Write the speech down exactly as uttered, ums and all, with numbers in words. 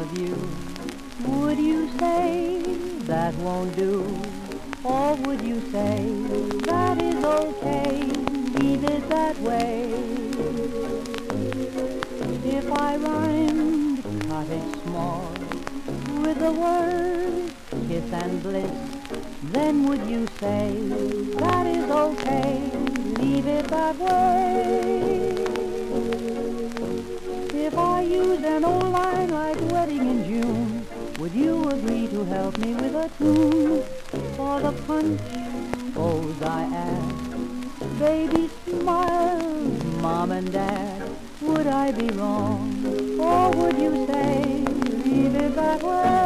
of you. Would you say that won't do? Or would you say that is okay? Leave it that way. If I rhymed cottage small with the words kiss and bliss, then would you say that is okay? Leave it that way. If I used an old line like wedding in June, would you agree to help me with a tune for the punch? Suppose I ask, baby smiles, mom and dad, would I be wrong? Or would you say, leave it that way?